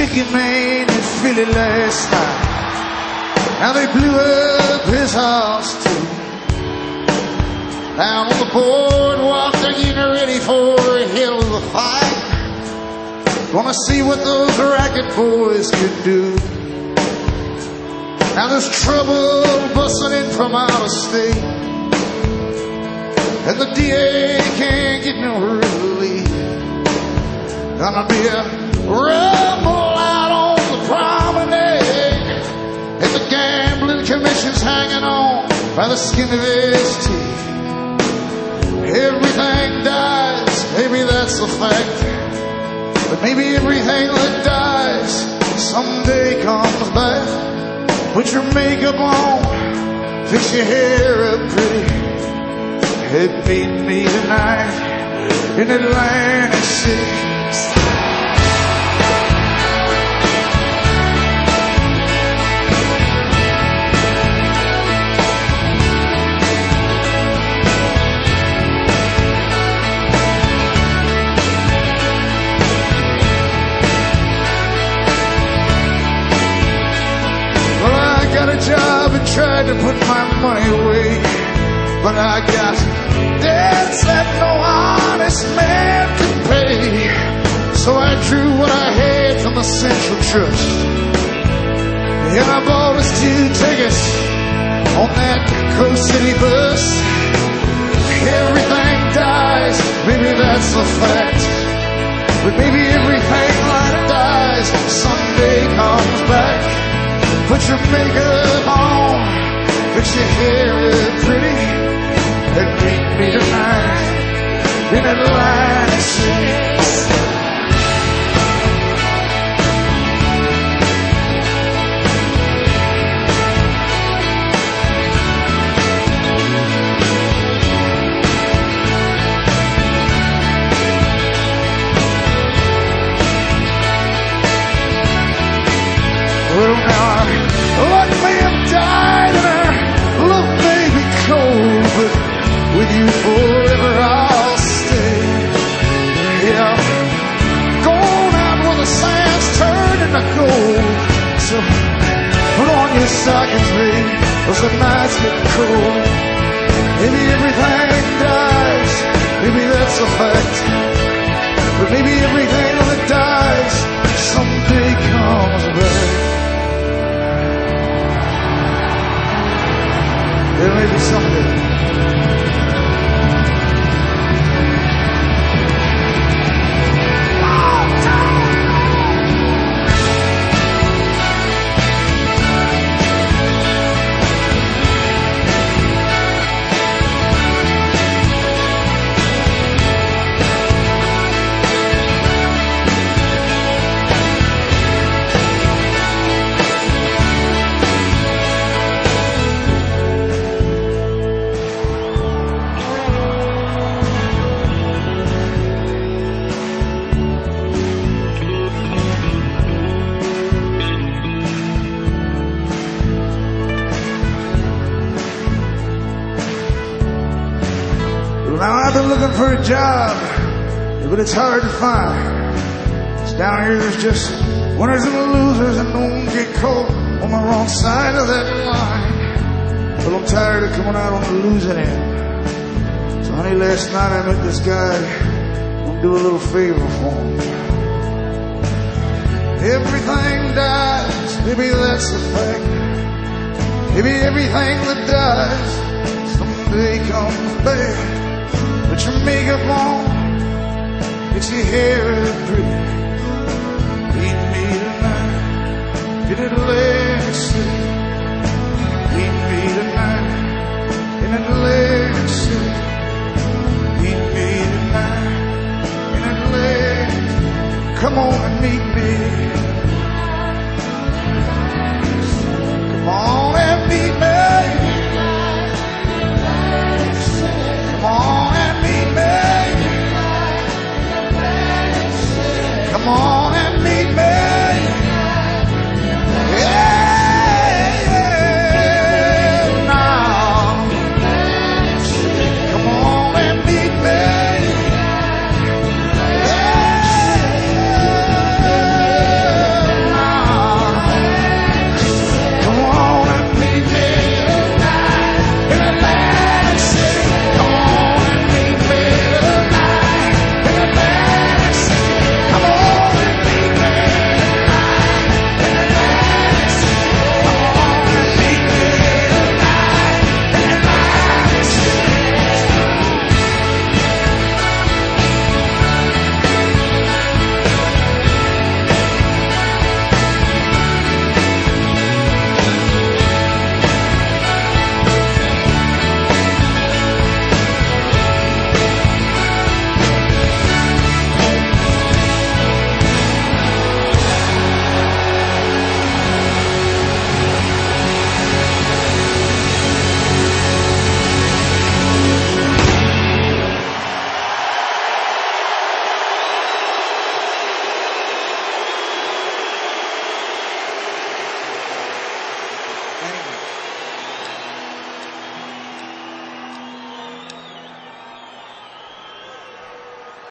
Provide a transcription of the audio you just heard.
chicken man in Philly last night. Now they blew up his house too. Down on the boardwalk, they're getting ready for a hell of a fight. Gonna see what those racket boys could do. Now there's trouble busting in from out of state, and the DA can't get no relief. Gonna be a rumble out on the promenade, and the gambling commission's hanging on by the skin of his teeth. Everything dies, maybe that's a fact, but maybe everything that dies someday comes back. Put your makeup on, fix your hair up pretty, and meet me tonight in Atlantic City. Job and tried to put my money away, but I got debts that no honest man could pay. So I drew what I had from the Central Trust, and I bought us 2 tickets on that Coast City bus. Everything dies, maybe that's a fact, but maybe everything that dies someday comes back. Put your makeup on, fix your hair up pretty, and meet me tonight in Atlantic City. Well, now luck may have died and our love may be cold, but with you forever I'll stay. Yeah, I'm going out where the sand's turned into gold. So put on your stockings, baby, 'cause the nights get cold. Maybe everything dies, maybe that's a fact, but maybe everything that dies someday comes back. There may be someday. Now I've been looking for a job, but it's hard to find. 'Cause down here there's just winners and losers, and no one get caught on the wrong side of that line. Well, I'm tired of coming out on the losing end. So honey, last night I met this guy. I'll do a little favor for him. Everything dies, maybe that's the fact. Maybe everything that dies someday comes back. Put your makeup on, fix your hair up pretty, meet me tonight in Atlantic City. Meet me tonight in Atlantic City. Meet me tonight in Atlantic. Come on and meet me. Come on.